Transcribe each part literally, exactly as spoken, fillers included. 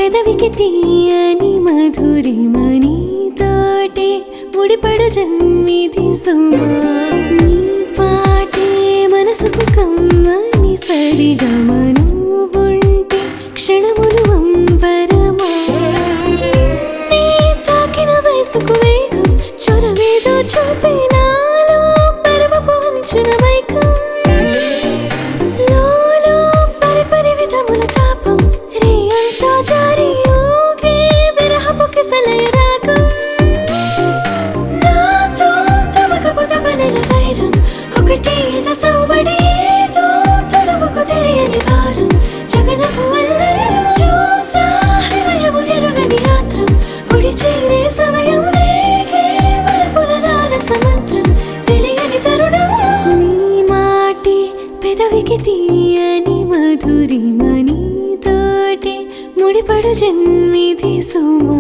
పెదవికి తీయని మధురిమని తోటే ముడిపడు జన్మిది సుమా నీ పాటే మనసుకు కమ్మని సరిగమను ఉంటే క్షణములు అంబరమా నీ తాకిన వయసుకు వేగం చొరవేదో చూపినాలో పరవపు అంచున మైకం లోలో పరిపరి విధముల తాపం రే అంతా జారి ఊగే విరహపు కిసలయ రాగం నాతో తమకపు తపనల వైరం ఒకటే దశవడి ఏదో తనువుకు తెలియని భారం జగనపు అల్లరిలో చూసా హృదయము ఎరుగని ఆత్రం ఒడి చేరే సమయం రేగే వలపుల లాల సమంత్రం తెలియని తరుణంలో నీ మాటే పెదవికి తీయని మధురిమని తోటే ముడిపడు జన్మిది సుమా.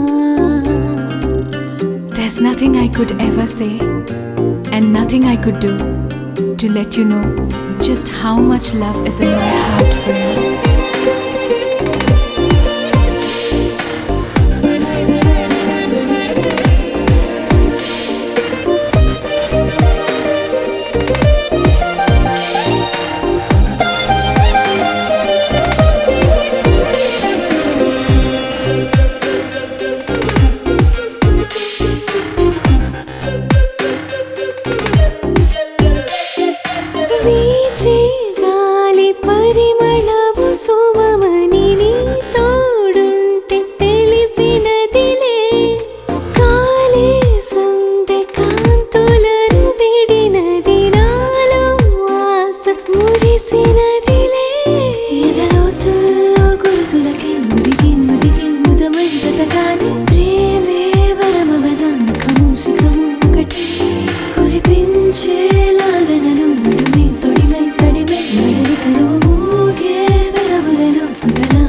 There's nothing I could ever say and nothing I could do to let you know just how much love is in my heart for you. వీచే గాలి పరిమళము సుమమని నీ తోడుంటే తెలిసినదిలే కాలే సందె కాంతులను విడినది నాలో ఆశ మురిసినదిలే ఎదలోతుల్లో గురుతులకి ముదిగి ముదిగి ముదమంజతగానే ప్రేమే వరమవద ముఖము శిఖము ఒకటి కురిపించే లాలనలు సుధన